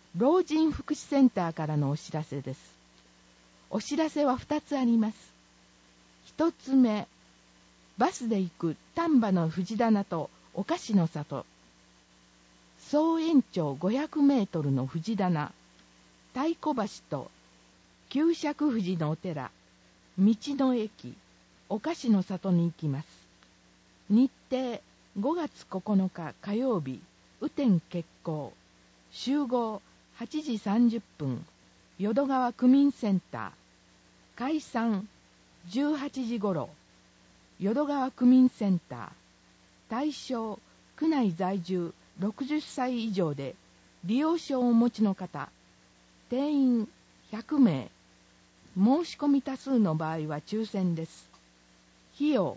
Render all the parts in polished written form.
老人福祉センターからのお知らせです。お知らせは2つあります。1つ目、バスで行く丹波の藤棚とお菓子の里、総延長500メートルの藤棚、太鼓橋と九尺富士のお寺、道の駅、お菓子の里に行きます。日程5月9日火曜日、雨天決行、集合8時30分、淀川区民センター、解散18時頃、淀川区民センター、対象区内在住60歳以上で利用証をお持ちの方、定員100名、申し込み多数の場合は抽選です。費用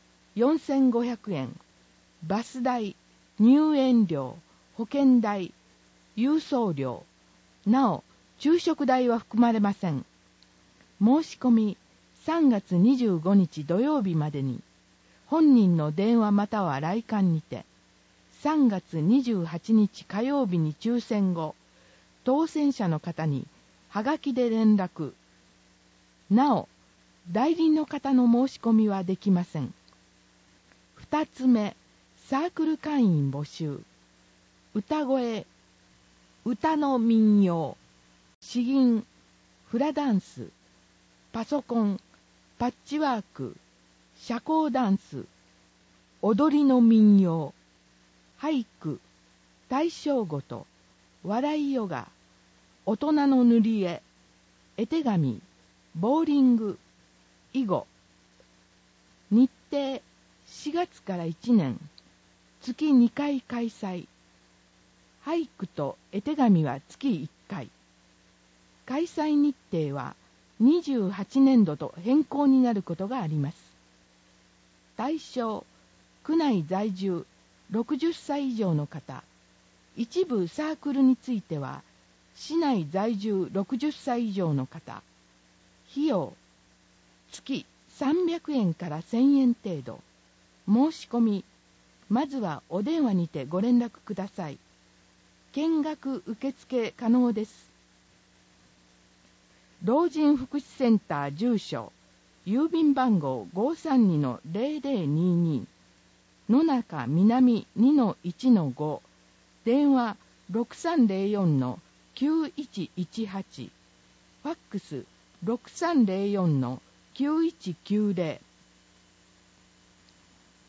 4500円、バス代、入園料、保険代、郵送料、なお昼食代は含まれません。申し込み3月25日土曜日までに、本人の電話または来館にて、3月28日火曜日に抽選後、当選者の方にはがきで連絡。なお、代理の方の申し込みはできません。2つ目、サークル会員募集。歌声、歌の民謡、詩吟、フラダンス、パソコン、パッチワーク、社交ダンス、踊りの民謡、俳句、大正ごと、笑いヨガ、大人の塗り絵、絵手紙、ボーリング、囲碁。日程4月から1年、月2回開催。俳句と絵手紙は月1回。開催日程は28年度と変更になることがあります。対象、区内在住60歳以上の方。一部サークルについては、市内在住60歳以上の方。費用、月300円から1000円程度。申し込み、まずはお電話にてご連絡ください。見学受付可能です。老人福祉センター住所、郵便番号 532-0022、野中南 2-1-5、電話 6304-9118、ファックス 6304-9190。